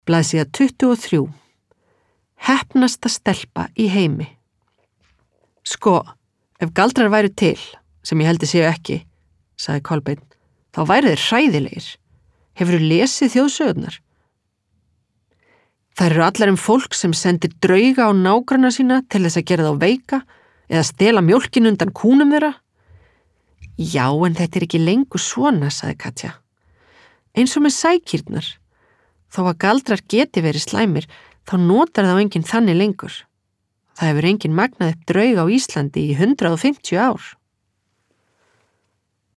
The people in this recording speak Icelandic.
Blaðsíða 23. Heppnasta stelpa í heimi. Sko, ef galdrar væru til, sem ég heldur séu ekki, sagði Kolbeinn, þá væru þeir hræðilegir. Hefurðu lesið þjóðsögurnar? Þær eru allar fólk sem sendir drauga á nágranna sína til þess að gera þá veika eða stela mjólkin undan kúnum þeirra. Já, en þetta ekki lengur svona, sagði Katja. Eins og með sækýrnar. Þó að galdrar geti verið slæmir, þá notar þá enginn þannig lengur. Það hefur enginn magnað upp draug á Íslandi í 150 ár.